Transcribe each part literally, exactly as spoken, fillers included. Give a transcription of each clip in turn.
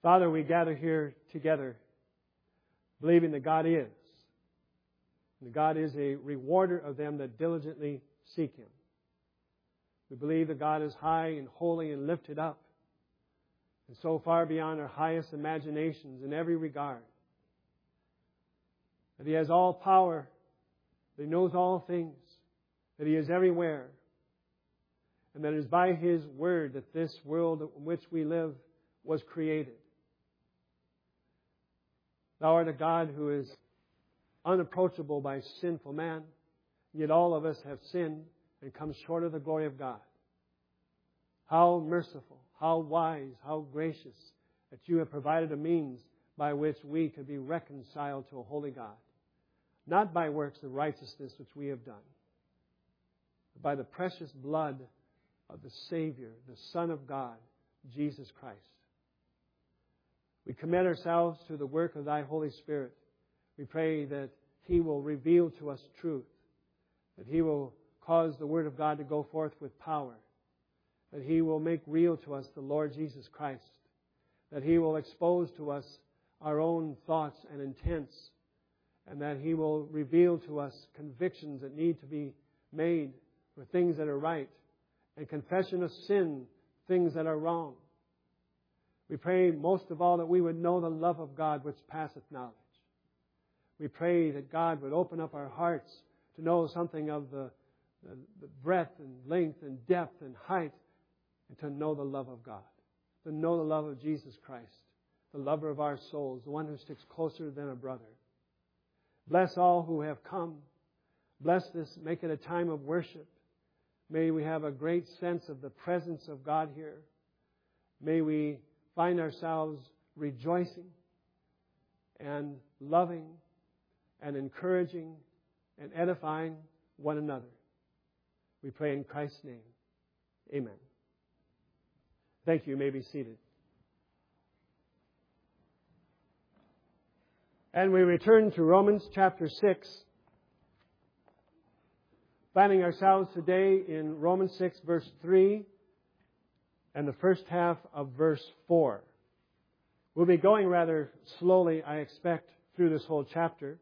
Father, we gather here together believing that God is. And that God is a rewarder of them that diligently seek Him. We believe that God is high and holy and lifted up, and so far beyond our highest imaginations in every regard. That He has all power, that He knows all things, that He is everywhere, and that it is by His Word that this world in which we live was created. Thou art a God who is unapproachable by sinful man, yet all of us have sinned and come short of the glory of God. How merciful, how wise, how gracious that You have provided a means by which we could be reconciled to a holy God. Not by works of righteousness which we have done, but by the precious blood of the Savior, the Son of God, Jesus Christ. We commit ourselves to the work of Thy Holy Spirit. We pray that He will reveal to us truth, that He will cause the Word of God to go forth with power, that He will make real to us the Lord Jesus Christ, that He will expose to us our own thoughts and intents, and that He will reveal to us convictions that need to be made for things that are right, and confession of sin, things that are wrong. We pray most of all that we would know the love of God which passeth knowledge. We pray that God would open up our hearts to know something of the, the, the breadth and length and depth and height, and to know the love of God, to know the love of Jesus Christ, the lover of our souls, the one who sticks closer than a brother. Bless all who have come. Bless this, make it a time of worship. May we have a great sense of the presence of God here. May we find ourselves rejoicing and loving and encouraging and edifying one another. We pray in Christ's name. Amen. Thank you. You may be seated. And we return to Romans chapter six, finding ourselves today in Romans six verse three and the first half of verse four. We'll be going rather slowly, I expect, through this whole chapter.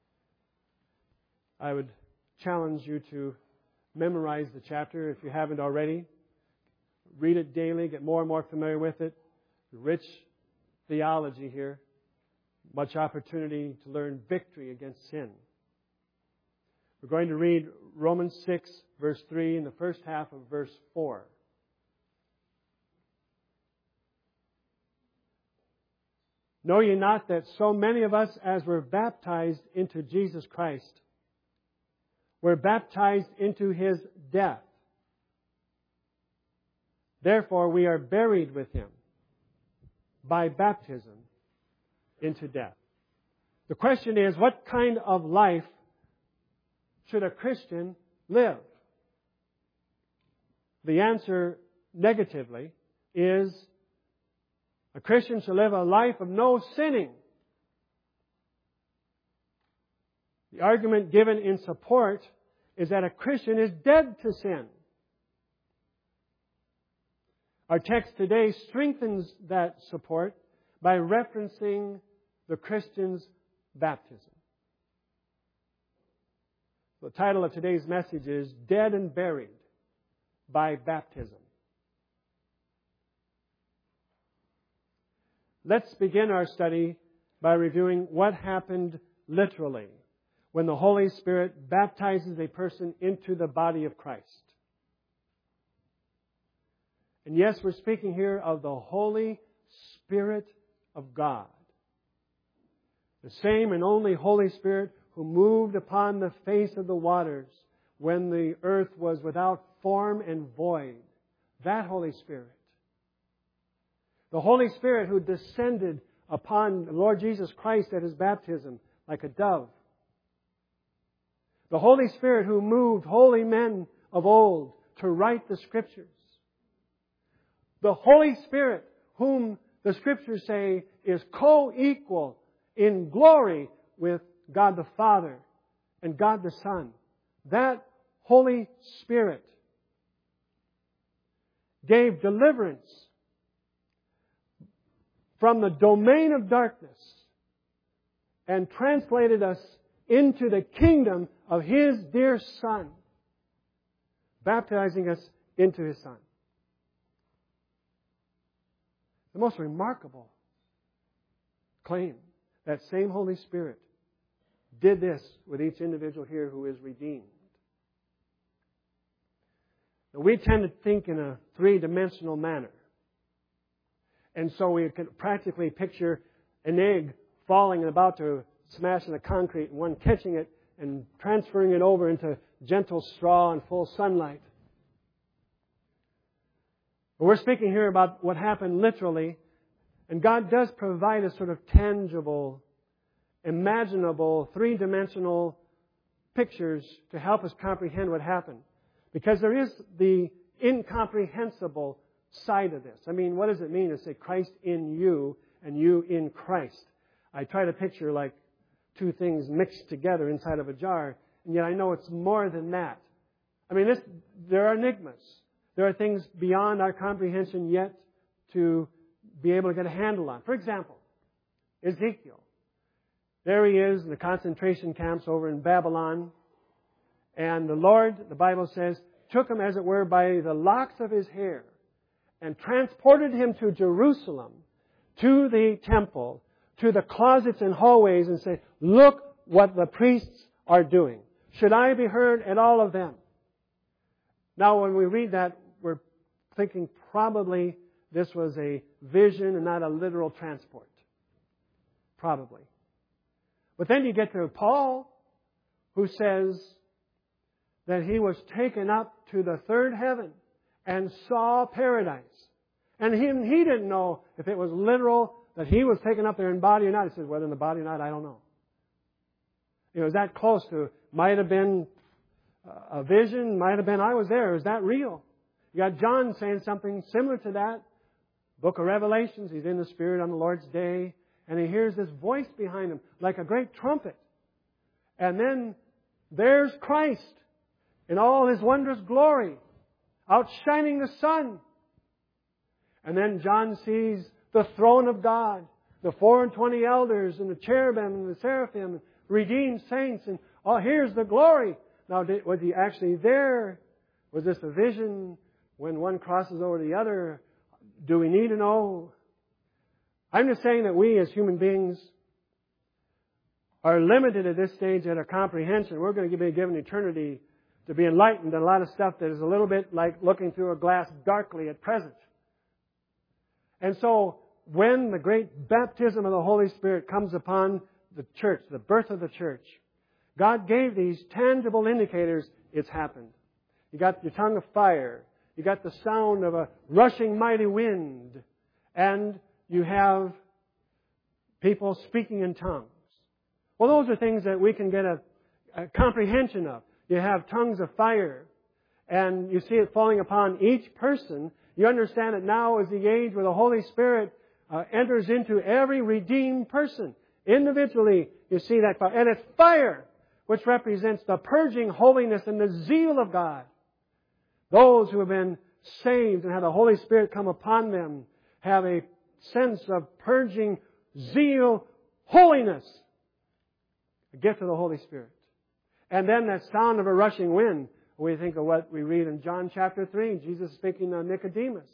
I would challenge you to memorize the chapter if you haven't already. Read it daily, get more and more familiar with it. Rich theology here. Much opportunity to learn victory against sin. We're going to read Romans six, verse three, and the first half of verse four. Know ye not that so many of us as were baptized into Jesus Christ were baptized into His death? Therefore we are buried with Him by baptism into death. The question is, what kind of life should a Christian live? The answer, negatively, is a Christian should live a life of no sinning. The argument given in support is that a Christian is dead to sin. Our text today strengthens that support by referencing the Christian's baptism. The title of today's message is Dead and Buried by Baptism. Let's begin our study by reviewing what happened literally when the Holy Spirit baptizes a person into the body of Christ. And yes, we're speaking here of the Holy Spirit of God. The same and only Holy Spirit who moved upon the face of the waters when the earth was without form and void. That Holy Spirit. The Holy Spirit who descended upon the Lord Jesus Christ at His baptism like a dove. The Holy Spirit who moved holy men of old to write the Scriptures. The Holy Spirit whom the Scriptures say is co-equal in glory with God the Father and God the Son. That Holy Spirit gave deliverance from the domain of darkness and translated us into the kingdom of His dear Son, baptizing us into His Son. The most remarkable claim, that same Holy Spirit did this with each individual here who is redeemed. Now, we tend to think in a three-dimensional manner. And so we can practically picture an egg falling and about to smash in the concrete, and one catching it and transferring it over into gentle straw and full sunlight. But we're speaking here about what happened literally, and God does provide a sort of tangible, imaginable, three-dimensional pictures to help us comprehend what happened. Because there is the incomprehensible side of this. I mean, what does it mean to say Christ in you and you in Christ? I try to picture like two things mixed together inside of a jar, and yet I know it's more than that. I mean, this, there are enigmas. There are things beyond our comprehension yet to be able to get a handle on. For example, Ezekiel. There he is in the concentration camps over in Babylon. And the Lord, the Bible says, took him, as it were, by the locks of his hair and transported him to Jerusalem, to the temple, to the closets and hallways, and said, look what the priests are doing. Should I be heard at all of them? Now, when we read that, we're thinking probably this was a vision and not a literal transport. Probably. But then you get to Paul, who says that he was taken up to the third heaven and saw paradise. And he, he didn't know if it was literal that he was taken up there in body or not. He says, whether in the body or not, I don't know. It was that close to, might have been a vision, might have been, I was there. Is that real? You got John saying something similar to that. Book of Revelations, he's in the Spirit on the Lord's day, and he hears this voice behind him like a great trumpet. And then there's Christ in all His wondrous glory, outshining the sun. And then John sees the throne of God, the four and twenty elders, and the cherubim, and the seraphim, and redeemed saints, and oh, here's the glory. Now, did, was he actually there? Was this a vision when one crosses over the other? Do we need to know? I'm just saying that we as human beings are limited at this stage at our comprehension. We're going to be given eternity to be enlightened in a lot of stuff that is a little bit like looking through a glass darkly at present. And so, when the great baptism of the Holy Spirit comes upon the church, the birth of the church, God gave these tangible indicators it's happened. You got your tongue of fire. You got the sound of a rushing mighty wind. And you have people speaking in tongues. Well, those are things that we can get a, a comprehension of. You have tongues of fire. And you see it falling upon each person. You understand that now is the age where the Holy Spirit uh, enters into every redeemed person. Individually, you see that fire. And it's fire, which represents the purging holiness and the zeal of God. Those who have been saved and have the Holy Spirit come upon them have a sense of purging zeal, holiness. A gift of the Holy Spirit. And then that sound of a rushing wind. We think of what we read in John chapter three. Jesus speaking to Nicodemus.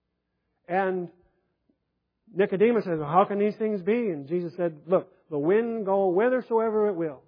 And Nicodemus says, well, how can these things be? And Jesus said, look, the wind go whithersoever it will.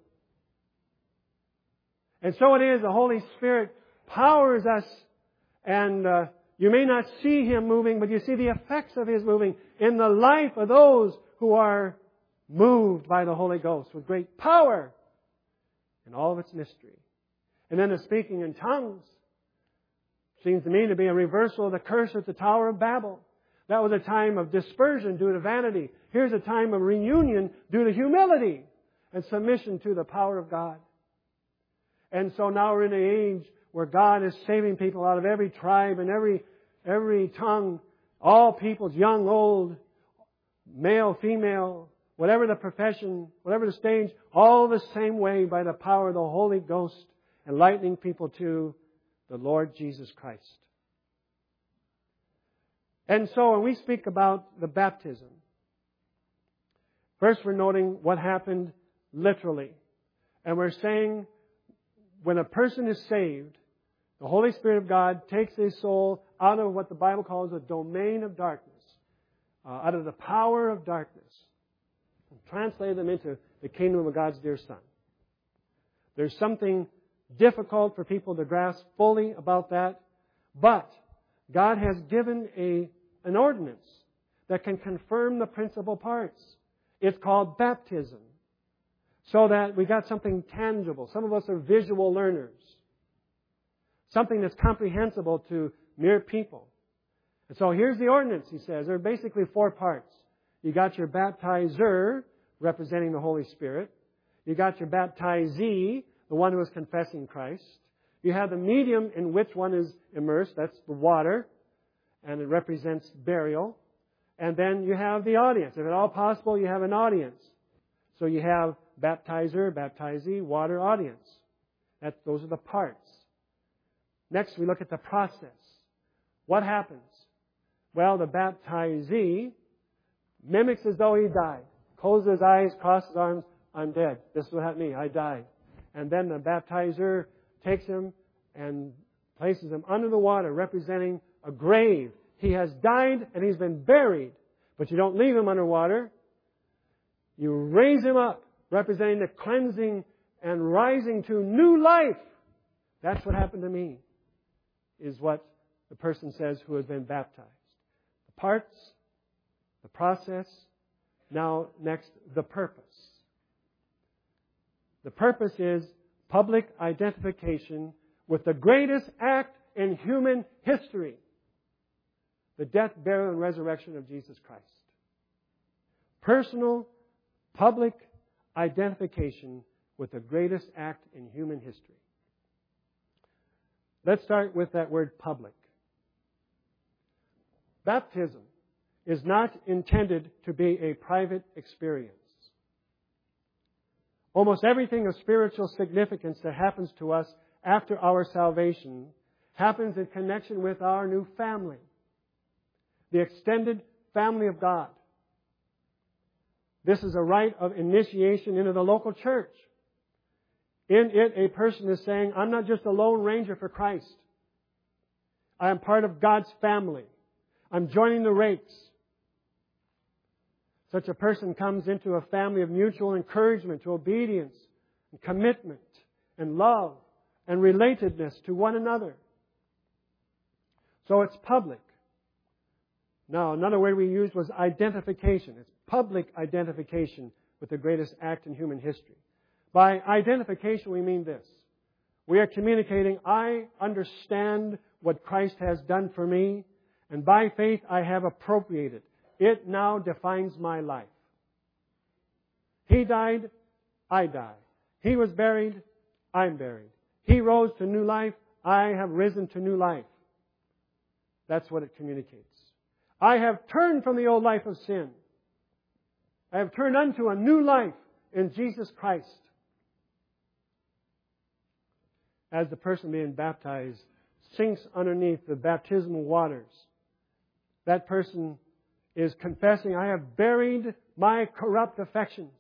And so it is, the Holy Spirit powers us, and uh, you may not see Him moving, but you see the effects of His moving in the life of those who are moved by the Holy Ghost with great power in all of its mystery. And then the speaking in tongues seems to me to be a reversal of the curse at the Tower of Babel. That was a time of dispersion due to vanity. Here's a time of reunion due to humility and submission to the power of God. And so now we're in an age where God is saving people out of every tribe and every every tongue, all peoples, young, old, male, female, whatever the profession, whatever the stage, all the same way by the power of the Holy Ghost, enlightening people to the Lord Jesus Christ. And so when we speak about the baptism, First, we're noting what happened literally. And we're saying when a person is saved, the Holy Spirit of God takes his soul out of what the Bible calls a domain of darkness, uh, out of the power of darkness, and translate them into the kingdom of God's dear Son. There's something difficult for people to grasp fully about that, but God has given a an ordinance that can confirm the principal parts. It's called baptism. So that we got something tangible. Some of us are visual learners. Something that's comprehensible to mere people. And so here's the ordinance, he says. There are basically four parts. You got your baptizer, representing the Holy Spirit. You got your baptizee, the one who is confessing Christ. You have the medium in which one is immersed. That's the water. And it represents burial. And then you have the audience. If at all possible, you have an audience. So you have baptizer, baptizee, water, audience. That, those are the parts. Next, we look at the process. What happens? Well, the baptizee mimics as though he died. Closes his eyes, crosses his arms. I'm dead. This is what happened to me. I died. And then the baptizer takes him and places him under the water, representing a grave. He has died and he's been buried. But you don't leave him underwater. You raise him up, representing the cleansing and rising to new life. That's what happened to me, is what the person says who has been baptized. The parts, the process, now next, the purpose. The purpose is public identification with the greatest act in human history. The death, burial, and resurrection of Jesus Christ. Personal, public identification with the greatest act in human history. Let's start with that word public. Baptism is not intended to be a private experience. Almost everything of spiritual significance that happens to us after our salvation happens in connection with our new family. The extended family of God. This is a rite of initiation into the local church. In it, a person is saying, I'm not just a lone ranger for Christ. I am part of God's family. I'm joining the ranks. Such a person comes into a family of mutual encouragement to obedience and commitment and love and relatedness to one another. So it's public. Now, another word we used was identification. It's public identification with the greatest act in human history. By identification, we mean this. We are communicating, I understand what Christ has done for me, and by faith I have appropriated. It now defines my life. He died, I die. He was buried, I'm buried. He rose to new life, I have risen to new life. That's what it communicates. I have turned from the old life of sin. I have turned unto a new life in Jesus Christ. As the person being baptized sinks underneath the baptismal waters, that person is confessing, I have buried my corrupt affections.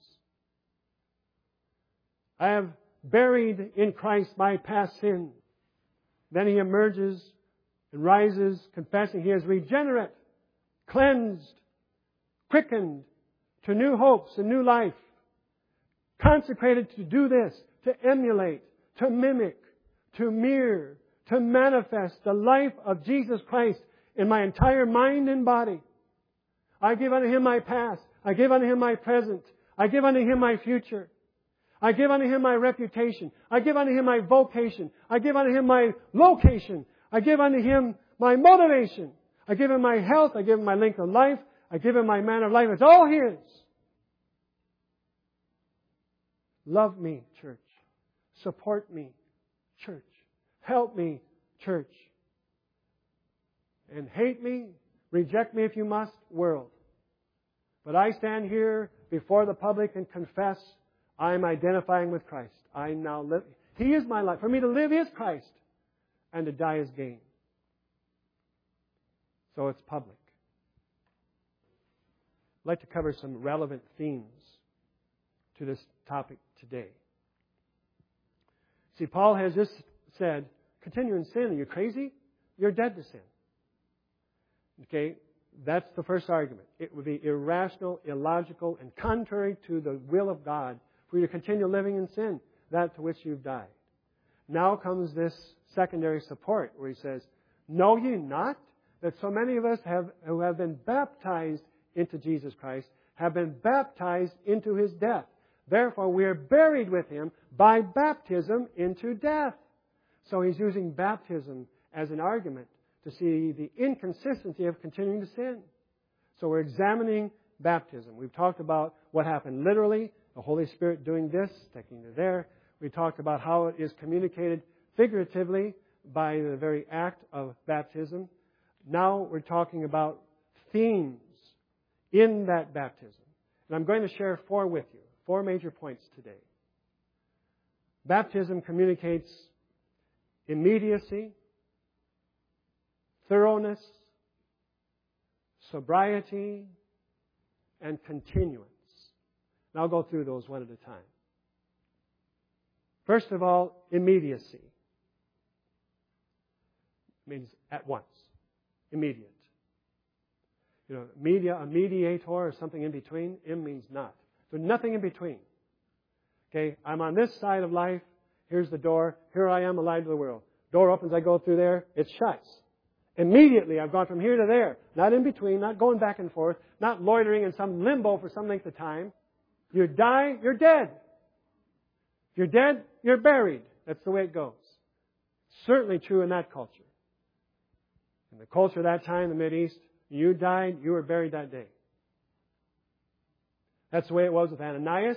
I have buried in Christ my past sin. Then he emerges and rises, confessing he is regenerate, cleansed, quickened to new hopes and new life, consecrated to do this, to emulate, to mimic, to mirror, to manifest the life of Jesus Christ in my entire mind and body. I give unto Him my past. I give unto Him my present. I give unto Him my future. I give unto Him my reputation. I give unto Him my vocation. I give unto Him my location. I give unto Him my motivation. I give Him my health. I give Him my length of life. I give Him my manner of life. It's all His. Love me, church. Support me, church. Help me, church. And hate me, reject me if you must, world. But I stand here before the public and confess I am identifying with Christ. I now live. He is my life. For me to live is Christ, and to die is gain. So it's public. I'd like to cover some relevant themes to this topic today. See, Paul has just said, continue in sin. Are you crazy? You're dead to sin. Okay, that's the first argument. It would be irrational, illogical, and contrary to the will of God for you to continue living in sin, that to which you've died. Now comes this secondary support where he says, know ye not that so many of us have, who have been baptized into Jesus Christ have been baptized into His death. Therefore, we are buried with Him by baptism into death. So he's using baptism as an argument to see the inconsistency of continuing to sin. So we're examining baptism. We've talked about what happened literally, the Holy Spirit doing this, taking you there. We talked about how it is communicated figuratively by the very act of baptism. Now we're talking about themes in that baptism. And I'm going to share four with you, four major points today. Baptism communicates immediacy, thoroughness, sobriety, and continuance. And I'll go through those one at a time. First of all, immediacy. Means at once. Immediate. You know, media, a mediator or something in between. Im means not. There's nothing in between. Okay, I'm on this side of life. Here's the door. Here I am, alive to the world. Door opens, I go through there. It shuts. Immediately, I've gone from here to there. Not in between, not going back and forth, not loitering in some limbo for some length of time. You die, you're dead. If you're dead, you're buried. That's the way it goes. Certainly true in that culture. In the culture of that time, the Mideast, you died, you were buried that day. That's the way it was with Ananias.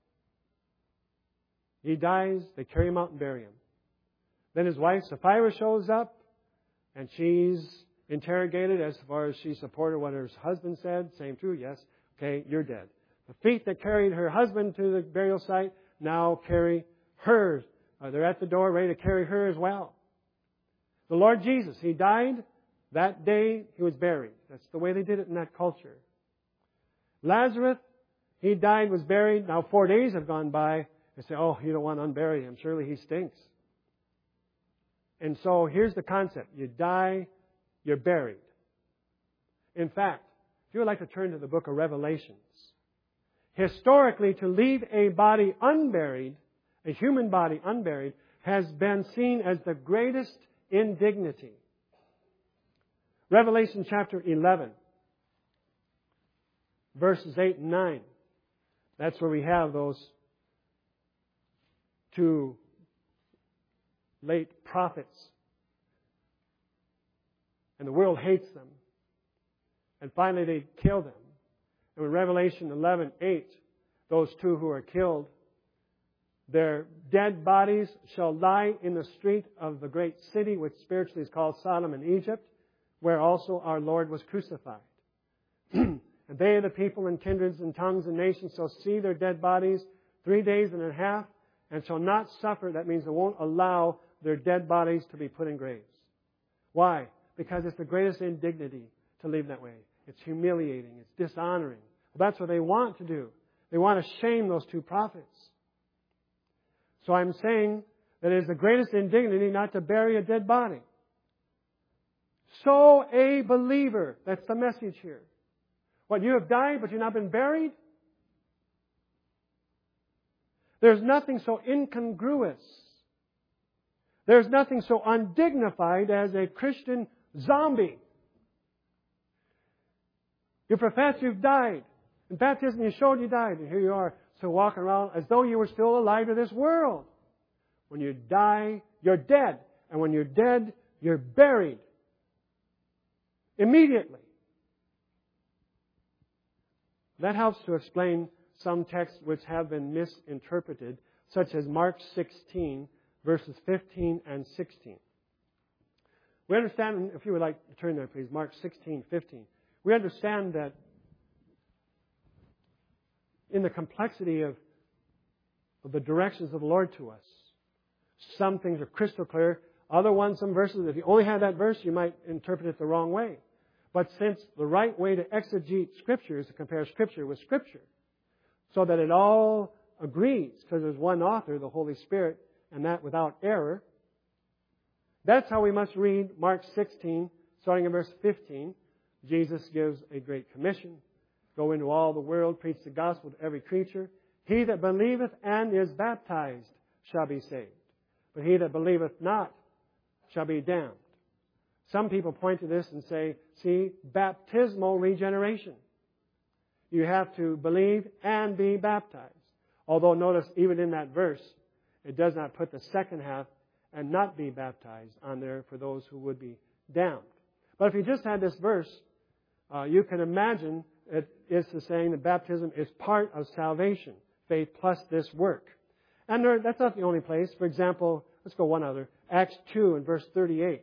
He dies, they carry him out and bury him. Then his wife, Sapphira, shows up, and she's interrogated as far as she supported what her husband said. Same true, yes. Okay, you're dead. The feet that carried her husband to the burial site now carry her. Uh, they're at the door ready to carry her as well. The Lord Jesus, He died. That day He was buried. That's the way they did it in that culture. Lazarus, he died, was buried. Now four days have gone by. They say, oh, you don't want to unbury him. Surely he stinks. And so here's the concept. You die, you're buried. In fact, if you would like to turn to the book of Revelations, historically, to leave a body unburied, a human body unburied, has been seen as the greatest indignity. Revelation chapter eleven, verses eight and nine. That's where we have those two late prophets. And the world hates them. And finally they kill them. And in Revelation eleven eight, those two who are killed, their dead bodies shall lie in the street of the great city, which spiritually is called Sodom and Egypt, where also our Lord was crucified. And they, the people and kindreds and tongues and nations, shall see their dead bodies three days and a half, and shall not suffer. That means they won't allow their dead bodies to be put in graves. Why? Because it's the greatest indignity to leave that way. It's humiliating. It's dishonoring. Well, that's what they want to do. They want to shame those two prophets. So I'm saying that it is the greatest indignity not to bury a dead body. So a believer, that's the message here. What, you have died but you've not been buried? There's nothing so incongruous. There's nothing so undignified as a Christian zombie. You profess you've died. In baptism you showed you died, and here you are still walking around as though you were still alive to this world. When you die, you're dead. And when you're dead, you're buried. Immediately. That helps to explain some texts which have been misinterpreted, such as Mark sixteen, verses fifteen and sixteen. We understand, if you would like to turn there, please, Mark sixteen, fifteen. We understand that in the complexity of, of the directions of the Lord to us, some things are crystal clear. Other ones, some verses, if you only had that verse, you might interpret it the wrong way. But since the right way to exegete Scripture is to compare Scripture with Scripture, so that it all agrees, because there's one author, the Holy Spirit, and that without error, that's how we must read Mark sixteen, starting in verse fifteen. Jesus gives a great commission. Go into all the world, preach the gospel to every creature. He that believeth and is baptized shall be saved. But he that believeth not shall be damned. Some people point to this and say, see, baptismal regeneration. You have to believe and be baptized. Although notice, even in that verse, it does not put the second half, and not be baptized, on there for those who would be damned. But if you just had this verse, uh, you can imagine it is saying that baptism is part of salvation, faith plus this work. And there, that's not the only place. For example, let's go one other. Acts two and verse thirty-eight.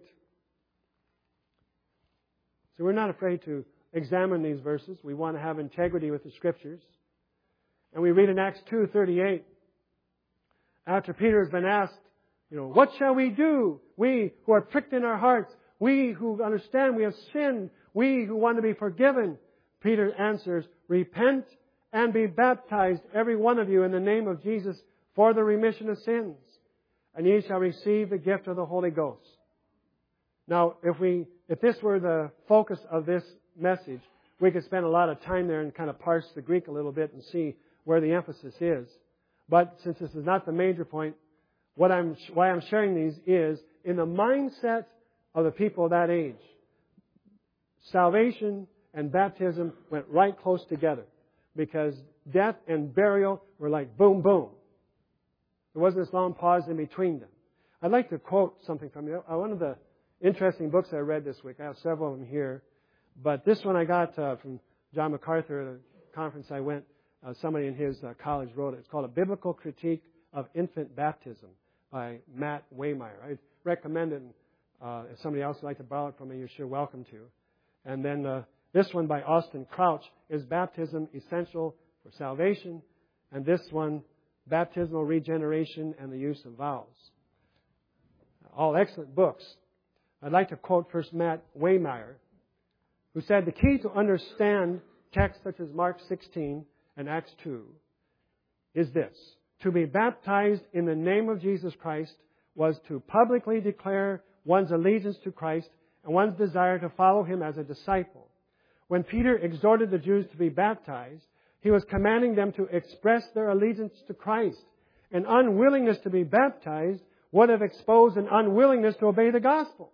So we're not afraid to examine these verses. We want to have integrity with the Scriptures. And we read in Acts two thirty-eight, after Peter has been asked, you know, what shall we do? We who are pricked in our hearts, we who understand we have sinned, we who want to be forgiven. Peter answers, repent and be baptized, every one of you, in the name of Jesus for the remission of sins, and ye shall receive the gift of the Holy Ghost. Now, if we, if this were the focus of this message, we could spend a lot of time there and kind of parse the Greek a little bit and see where the emphasis is. But since this is not the major point, what I'm, why I'm sharing these is in the mindset of the people of that age, salvation and baptism went right close together because death and burial were like boom, boom. There wasn't this long pause in between them. I'd like to quote something from you. One of the interesting books I read this week, I have several of them here, but this one I got uh, from John MacArthur at a conference I went. Uh, somebody in his uh, college wrote it. It's called A Biblical Critique of Infant Baptism by Matt Waymeyer. I recommend it. Uh, if somebody else would like to borrow it from me, you're sure welcome to. And then uh, this one by Austin Crouch, Is Baptism Essential for Salvation? And this one, Baptismal Regeneration and the Use of Vows. All excellent books. I'd like to quote first Matt Waymeyer, who said, the key to understand texts such as Mark sixteen and Acts two is this. To be baptized in the name of Jesus Christ was to publicly declare one's allegiance to Christ and one's desire to follow Him as a disciple. When Peter exhorted the Jews to be baptized, he was commanding them to express their allegiance to Christ. An unwillingness to be baptized would have exposed an unwillingness to obey the gospel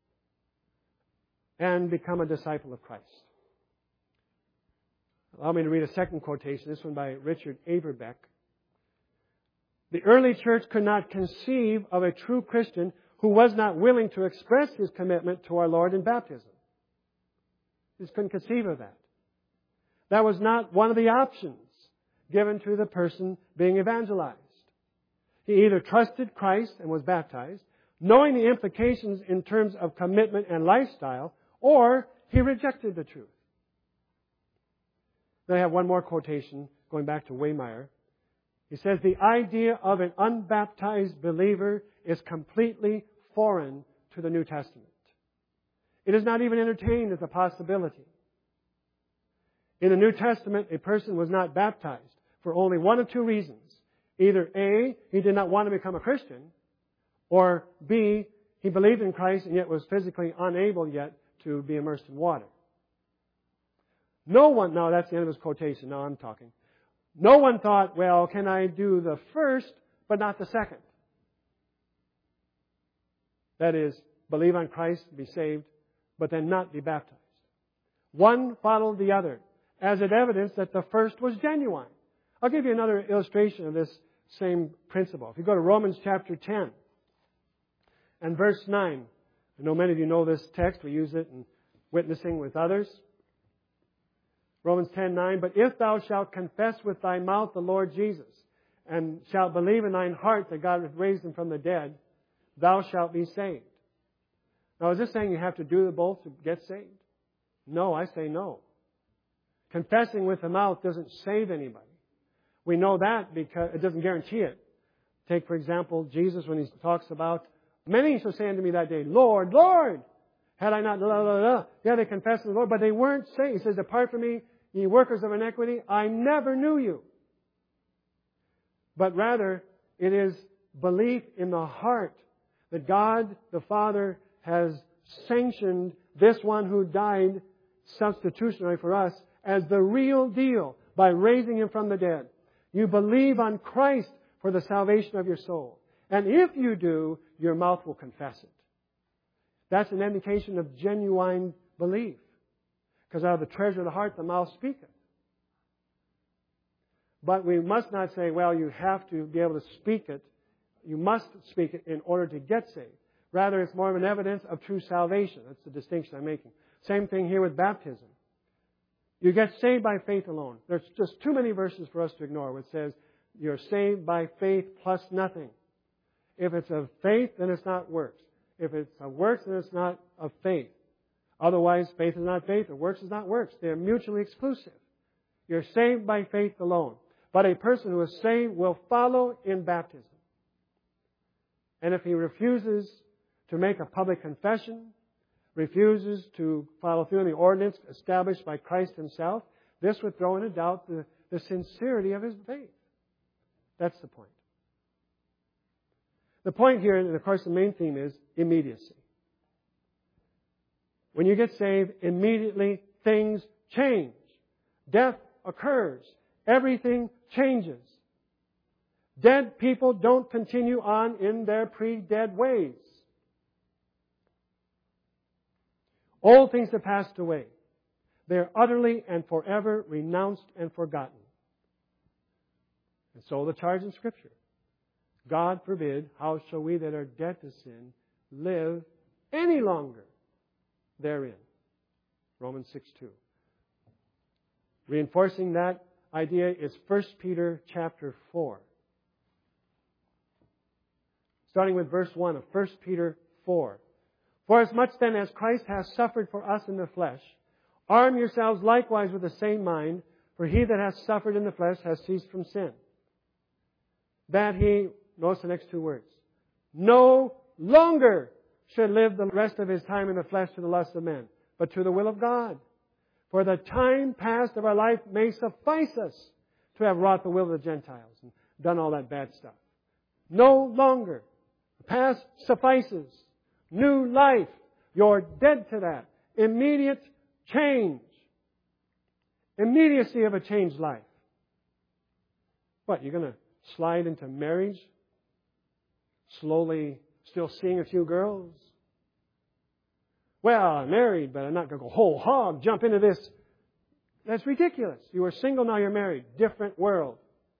and become a disciple of Christ. Allow me to read a second quotation, this one by Richard Averbeck. The early church could not conceive of a true Christian who was not willing to express his commitment to our Lord in baptism. They just couldn't conceive of that. That was not one of the options given to the person being evangelized. He either trusted Christ and was baptized, knowing the implications in terms of commitment and lifestyle, or he rejected the truth. Then I have one more quotation going back to Waymeyer. He says, the idea of an unbaptized believer is completely foreign to the New Testament. It is not even entertained as a possibility. In the New Testament, a person was not baptized for only one of two reasons. Either A, he did not want to become a Christian, or B, he believed in Christ and yet was physically unable yet to be immersed in water. No one, no, that's the end of his quotation. Now I'm talking. No one thought, well, can I do the first, but not the second? That is, believe on Christ, be saved, but then not be baptized. One followed the other, as an evidence that the first was genuine. I'll give you another illustration of this same principle. If you go to Romans chapter ten and verse nine, I know many of you know this text. We use it in witnessing with others. Romans ten nine, but if thou shalt confess with thy mouth the Lord Jesus, and shalt believe in thine heart that God hath raised him from the dead, thou shalt be saved. Now, is this saying you have to do both to get saved? No, I say no. Confessing with the mouth doesn't save anybody. We know that because it doesn't guarantee it. Take, for example, Jesus when he talks about, many shall say unto me that day, Lord, Lord, Had I not, blah, blah, blah. Yeah, they confessed the Lord, but they weren't saved. He says, depart from me, ye workers of iniquity, I never knew you. But rather, it is belief in the heart that God the Father has sanctioned this one who died substitutionally for us as the real deal by raising Him from the dead. You believe on Christ for the salvation of your soul. And if you do, your mouth will confess it. That's an indication of genuine belief. Because out of the treasure of the heart, the mouth speaketh. But we must not say, well, you have to be able to speak it. You must speak it in order to get saved. Rather, it's more of an evidence of true salvation. That's the distinction I'm making. Same thing here with baptism. You get saved by faith alone. There's just too many verses for us to ignore where it says you're saved by faith plus nothing. If it's of faith, then it's not works. If it's of works, then it's not of faith. Otherwise, faith is not faith, or works is not works. They're mutually exclusive. You're saved by faith alone. But a person who is saved will follow in baptism. And if he refuses to make a public confession, refuses to follow through on the ordinance established by Christ Himself, this would throw into doubt the, the sincerity of his faith. That's the point. The point here, and of course the main theme is immediacy. When you get saved, immediately things change. Death occurs. Everything changes. Dead people don't continue on in their pre-dead ways. All things have passed away. They are utterly and forever renounced and forgotten. And so the charge in Scripture. God forbid, how shall we that are dead to sin live any longer therein? Romans six two. Reinforcing that idea is First Peter chapter four. Starting with verse one of First Peter four. For as much then as Christ has suffered for us in the flesh, arm yourselves likewise with the same mind, for he that has suffered in the flesh has ceased from sin. That he, notice the next two words, no longer should live the rest of his time in the flesh to the lust of men, but to the will of God. For the time past of our life may suffice us to have wrought the will of the Gentiles and done all that bad stuff. No longer. The past suffices. New life. You're dead to that. Immediate change. Immediacy of a changed life. What, you're going to slide into marriage? Slowly still seeing a few girls? Well, I'm married, but I'm not going to go whole hog, jump into this. That's ridiculous. You were single, now you're married. Different world.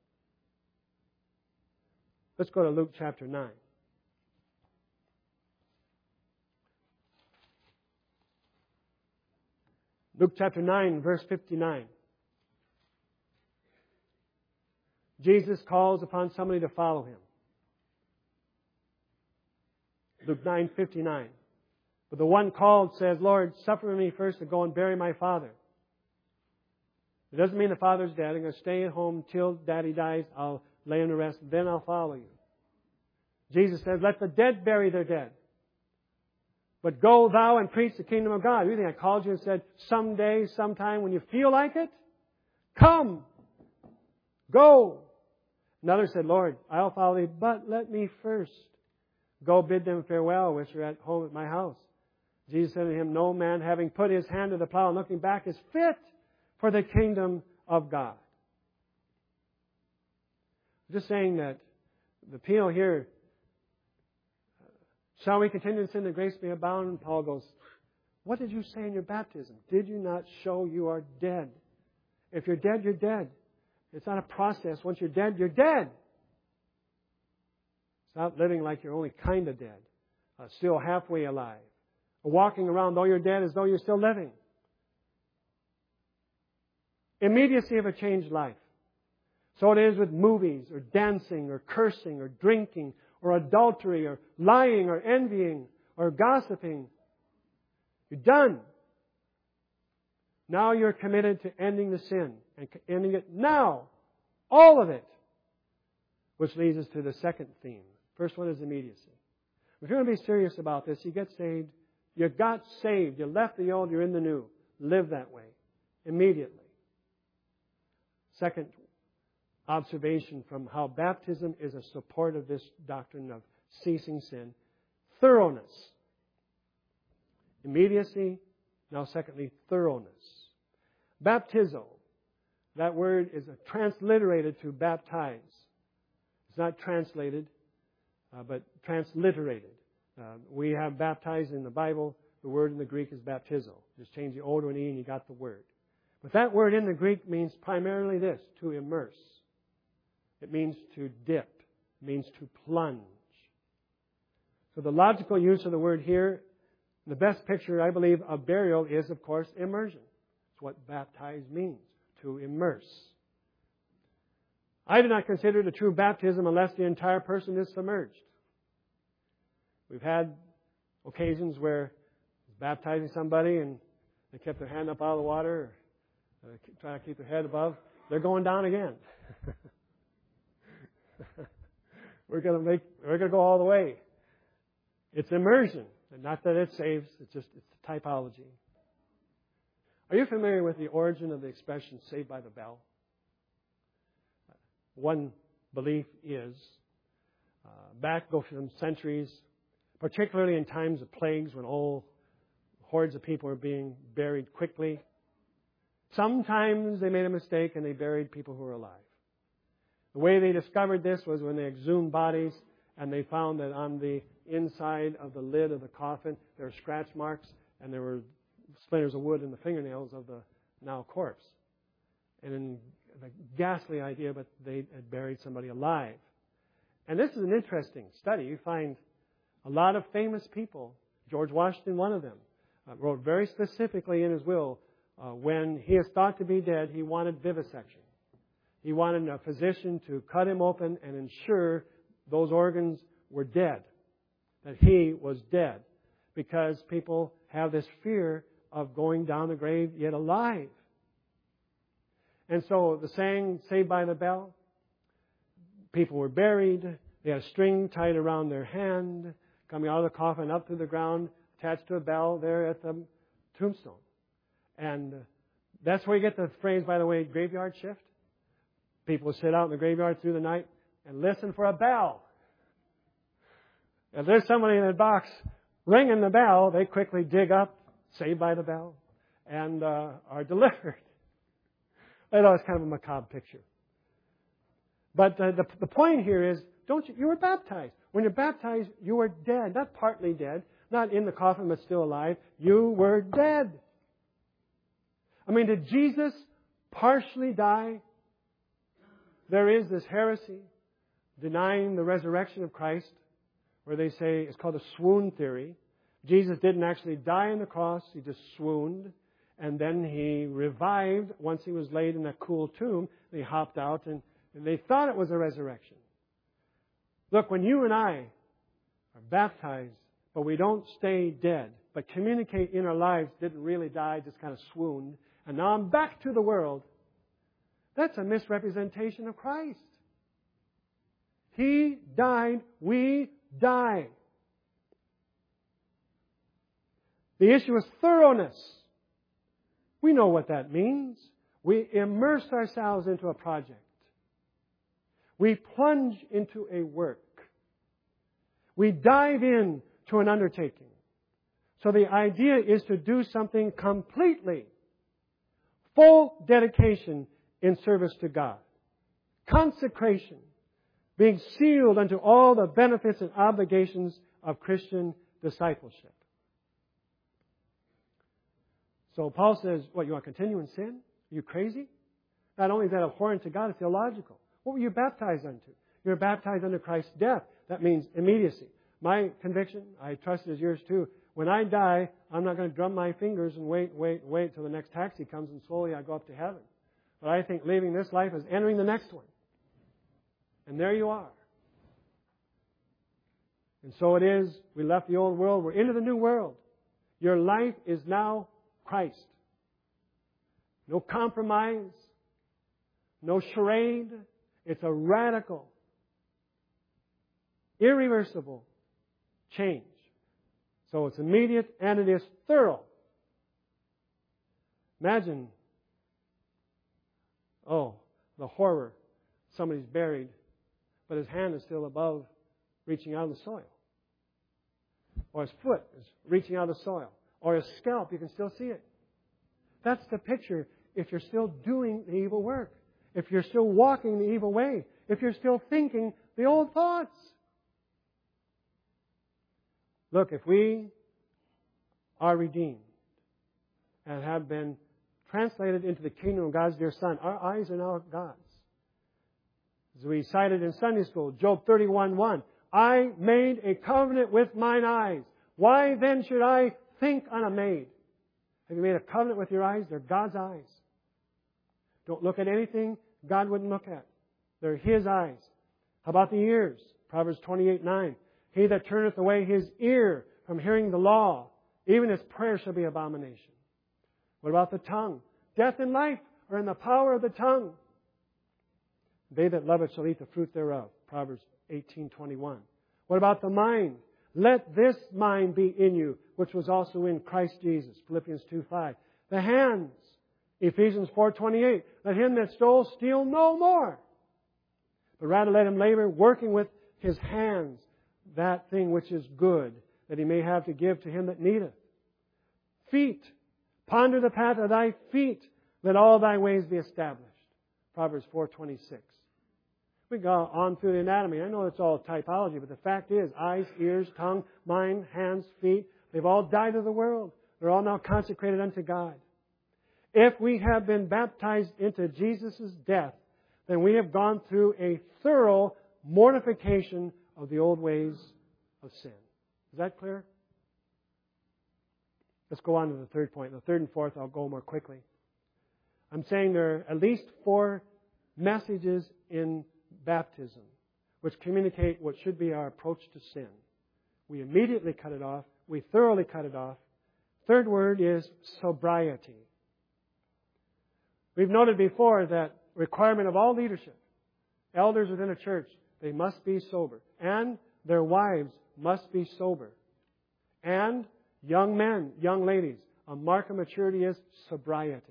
Let's go to Luke chapter nine. Luke chapter nine, verse fifty-nine. Jesus calls upon somebody to follow Him. Luke nine fifty-nine. But the one called says, Lord, suffer me first to go and bury my father. It doesn't mean the father's dead. I'm going to stay at home till Daddy dies. I'll lay him to rest. Then I'll follow you. Jesus says, let the dead bury their dead. But go thou and preach the kingdom of God. You think I called you and said, someday, sometime, when you feel like it? Come. Go. Another said, Lord, I'll follow thee, but let me first go bid them farewell, which are at home at my house. Jesus said to him, no man having put his hand to the plow and looking back is fit for the kingdom of God. I'm just saying that the appeal here, shall we continue in sin that grace may abound? And Paul goes, what did you say in your baptism? Did you not show you are dead? If you're dead, you're dead. It's not a process. Once you're dead, you're dead. Stop living like you're only kind of dead, uh, still halfway alive. Or walking around, though you're dead, as though you're still living. Immediacy of a changed life. So it is with movies, or dancing, or cursing, or drinking, or adultery, or lying, or envying, or gossiping. You're done. Now you're committed to ending the sin, and ending it now. All of it. Which leads us to the second theme. First one is immediacy. If you're going to be serious about this, you get saved You got saved. You left the old, you're in the new. Live that way. Immediately. Second observation from how baptism is a support of this doctrine of ceasing sin. Thoroughness. Immediacy. Now secondly, thoroughness. Baptizo. That word is transliterated to baptize. It's not translated, uh, but transliterated. Uh, we have baptized in the Bible. The word in the Greek is baptizo. Just change the O to an E and you got the word. But that word in the Greek means primarily this, to immerse. It means to dip. It means to plunge. So the logical use of the word here, the best picture, I believe, of burial is, of course, immersion. It's what baptize means, to immerse. I do not consider it a true baptism unless the entire person is submerged. We've had occasions where baptizing somebody and they kept their hand up out of the water, or uh, trying to keep their head above. They're going down again. we're going to make. We're going to go all the way. It's immersion, and not that it saves. It's just it's typology. Are you familiar with the origin of the expression "saved by the bell"? One belief is uh, back go some centuries, particularly in times of plagues when all hordes of people were being buried quickly. Sometimes they made a mistake and they buried people who were alive. The way they discovered this was when they exhumed bodies and they found that on the inside of the lid of the coffin there were scratch marks and there were splinters of wood in the fingernails of the now corpse. And in the ghastly idea, but they had buried somebody alive. And this is an interesting study. You find a lot of famous people, George Washington, one of them, uh, wrote very specifically in his will, uh, when he is thought to be dead, he wanted vivisection. He wanted a physician to cut him open and ensure those organs were dead, that he was dead, because people have this fear of going down the grave yet alive. And so the saying, "Saved by the bell," people were buried, they had a string tied around their hand, coming out of the coffin up to the ground, attached to a bell there at the tombstone. And that's where you get the phrase, by the way, graveyard shift. People would sit out in the graveyard through the night and listen for a bell. If there's somebody in that box ringing the bell, they quickly dig up, saved by the bell, and uh, are delivered. I know it's kind of a macabre picture. But uh, the, the point here is, don't you, you were baptized. When you're baptized, you were dead. Not partly dead. Not in the coffin, but still alive. You were dead. I mean, did Jesus partially die? There is this heresy denying the resurrection of Christ, where they say it's called the swoon theory. Jesus didn't actually die on the cross. He just swooned. And then he revived once he was laid in that cool tomb. He hopped out and, and they thought it was a resurrection. Look, when you and I are baptized, but we don't stay dead, but communicate in our lives, didn't really die, just kind of swooned, and now I'm back to the world, that's a misrepresentation of Christ. He died, we die. The issue is thoroughness. We know what that means. We immerse ourselves into a project. We plunge into a work. We dive in to an undertaking. So the idea is to do something completely. Full dedication in service to God. Consecration. Being sealed unto all the benefits and obligations of Christian discipleship. So Paul says, what, you want to continue in sin? Are you crazy? Not only is that abhorrent to God, it's illogical. What were you baptized unto? You were baptized unto Christ's death. That means immediacy. My conviction, I trust it is yours too, when I die, I'm not going to drum my fingers and wait, wait, wait till the next taxi comes and slowly I go up to heaven. But I think leaving this life is entering the next one. And there you are. And so it is, we left the old world, we're into the new world. Your life is now Christ. No compromise. No charade. It's a radical, irreversible change. So it's immediate and it is thorough. Imagine, oh, the horror. Somebody's buried, but his hand is still above, reaching out of the soil. Or his foot is reaching out of the soil. Or his scalp, you can still see it. That's the picture if you're still doing the evil work. If you're still walking the evil way. If you're still thinking the old thoughts. Look, if we are redeemed and have been translated into the kingdom of God's dear Son, our eyes are now God's. As we cited in Sunday school, Job thirty-one one, I made a covenant with mine eyes. Why then should I think on a maid? Have you made a covenant with your eyes? They're God's eyes. Don't look at anything God wouldn't look at. They're His eyes. How about the ears? Proverbs twenty-eight nine. He that turneth away his ear from hearing the law, even his prayer shall be abomination. What about the tongue? Death and life are in the power of the tongue. They that love it shall eat the fruit thereof. Proverbs eighteen twenty-one. What about the mind? Let this mind be in you, which was also in Christ Jesus. Philippians two five. The hands. Ephesians four twenty-eight. Let him that stole steal no more, but rather let him labor, working with his hands that thing which is good, that he may have to give to him that needeth. Feet. Ponder the path of thy feet. Let all thy ways be established. Proverbs four twenty-six. We go on through the anatomy. I know it's all typology, but the fact is, eyes, ears, tongue, mind, hands, feet, they've all died of the world. They're all now consecrated unto God. If we have been baptized into Jesus' death, then we have gone through a thorough mortification of the old ways of sin. Is that clear? Let's go on to the third point. The third and fourth, I'll go more quickly. I'm saying there are at least four messages in baptism which communicate what should be our approach to sin. We immediately cut it off. We thoroughly cut it off. Third word is sobriety. We've noted before that requirement of all leadership, elders within a church, they must be sober. And their wives must be sober. And young men, young ladies, a mark of maturity is sobriety.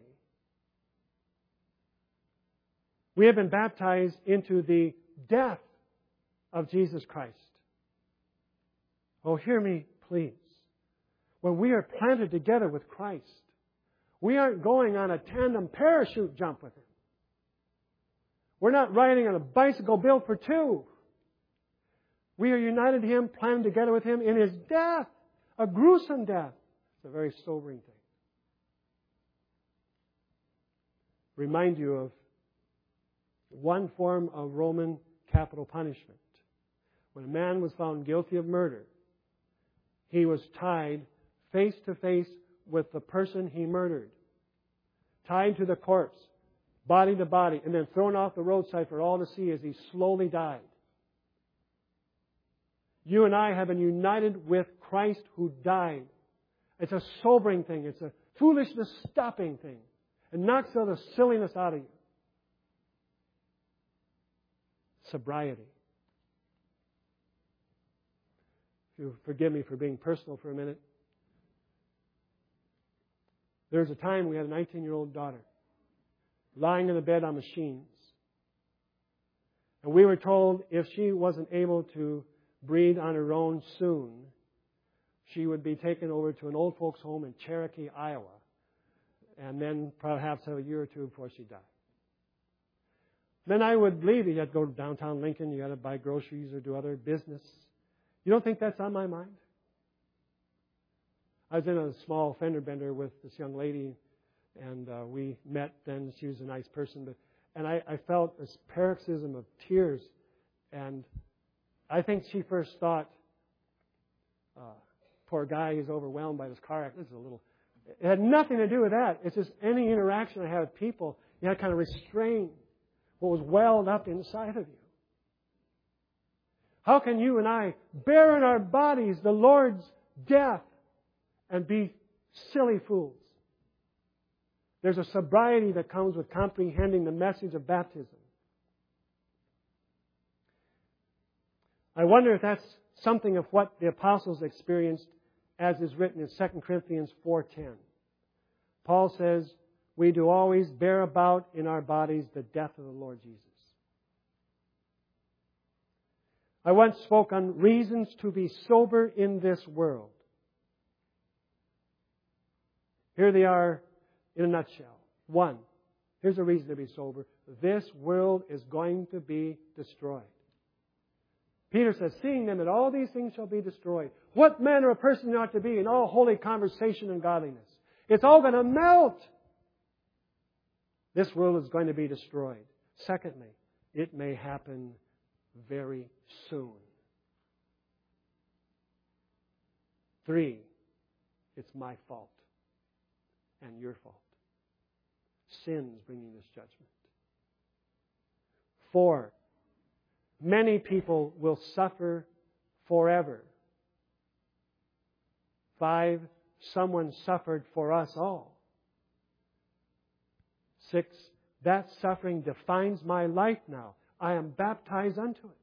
We have been baptized into the death of Jesus Christ. Oh, hear me, please. When we are planted together with Christ, we aren't going on a tandem parachute jump with Him. We're not riding on a bicycle built for two. We are united to Him, planted together with Him in His death. A gruesome death. It's a very sobering thing. Remind you of one form of Roman capital punishment. When a man was found guilty of murder, he was tied face to face with the person he murdered. Tied to the corpse, body to body, and then thrown off the roadside for all to see as he slowly died. You and I have been united with Christ who died. It's a sobering thing. It's a foolishness stopping thing. It knocks all the silliness out of you. Sobriety. If you forgive me for being personal for a minute. There was a time we had a nineteen-year-old daughter lying in the bed on machines. And we were told if she wasn't able to breathe on her own soon, she would be taken over to an old folks' home in Cherokee, Iowa, and then perhaps have a year or two before she died. Then I would believe you had to go to downtown Lincoln, you had to buy groceries or do other business. You don't think that's on my mind? I was in a small fender bender with this young lady, and uh, we met then. She was a nice person, but and I, I felt this paroxysm of tears, and I think she first thought, uh, poor guy, he's overwhelmed by this car accident. This is a little... It had nothing to do with that. It's just any interaction I had with people, you had to kind of restrain what was welled up inside of you. How can you and I bear in our bodies the Lord's death and be silly fools? There's a sobriety that comes with comprehending the message of baptism. I wonder if that's something of what the apostles experienced as is written in Second Corinthians four ten. Paul says, we do always bear about in our bodies the death of the Lord Jesus. I once spoke on reasons to be sober in this world. Here they are in a nutshell. One, here's a reason to be sober. This world is going to be destroyed. Peter says, seeing then that all these things shall be destroyed, what manner of person you ought to be in all holy conversation and godliness? It's all going to melt. This world is going to be destroyed. Secondly, it may happen very soon. Three, it's my fault and your fault. Sin's bringing this judgment. Four, many people will suffer forever. Five, someone suffered for us all. Six, that suffering defines my life now. I am baptized unto it.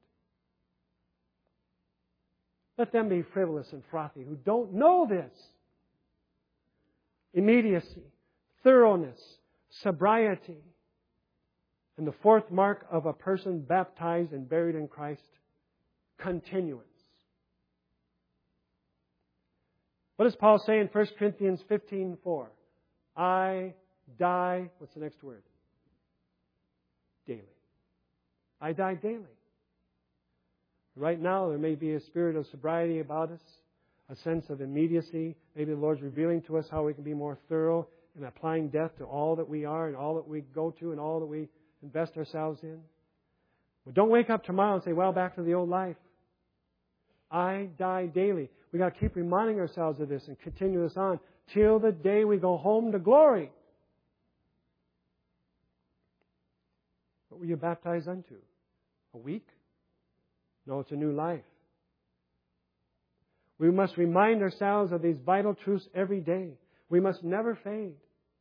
Let them be frivolous and frothy who don't know this. Immediacy, thoroughness, sobriety. And the fourth mark of a person baptized and buried in Christ, continuance. What does Paul say in First Corinthians fifteen four? I die, what's the next word? Daily. I die daily. Right now, there may be a spirit of sobriety about us, a sense of immediacy. Maybe the Lord's revealing to us how we can be more thorough in applying death to all that we are and all that we go to and all that we invest ourselves in. But don't wake up tomorrow and say, well, back to the old life. I die daily. We've got to keep reminding ourselves of this and continue this on till the day we go home to glory. What were you baptized unto? A week? No, it's a new life. We must remind ourselves of these vital truths every day. We must never fade.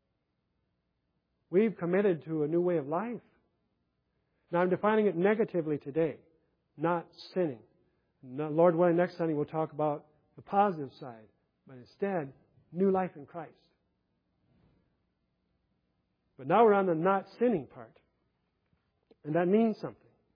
We've committed to a new way of life. Now, I'm defining it negatively today, not sinning. No, Lord willing, next Sunday we'll talk about the positive side, but instead, new life in Christ. But now we're on the not sinning part. And that means something.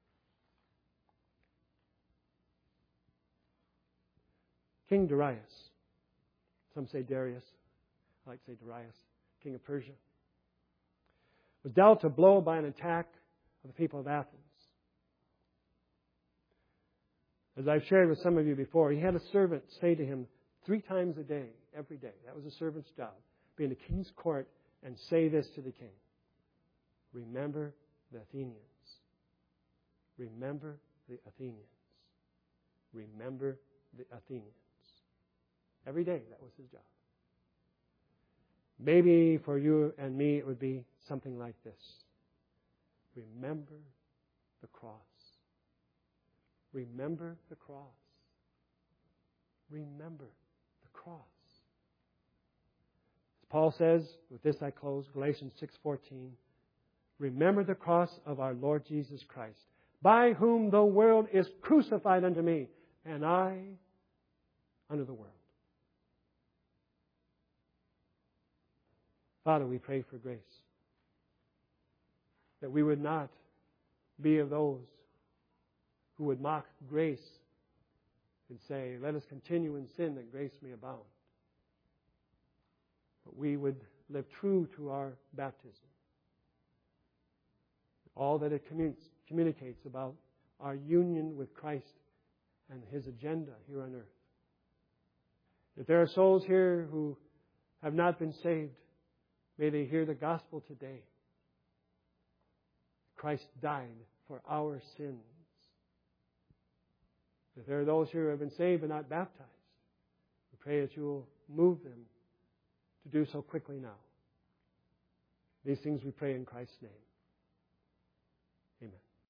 King Darius, some say Darius, I like to say Darius, king of Persia, was dealt a blow by an attack of the people of Athens. As I've shared with some of you before, he had a servant say to him three times a day, every day. That was a servant's job. Be in the king's court and say this to the king. Remember the Athenians. Remember the Athenians. Remember the Athenians. Every day, that was his job. Maybe for you and me, it would be something like this. Remember the cross. Remember the cross. Remember the cross. As Paul says, with this I close, Galatians six fourteen, remember the cross of our Lord Jesus Christ, by whom the world is crucified unto me, and I unto the world. Father, we pray for grace, that we would not be of those who would mock grace and say, let us continue in sin that grace may abound. But we would live true to our baptism. All that it communicates about our union with Christ and His agenda here on earth. If there are souls here who have not been saved, may they hear the gospel today. Christ died for our sins. If there are those here who have been saved but not baptized, we pray that you will move them to do so quickly now. These things we pray in Christ's name. Amen.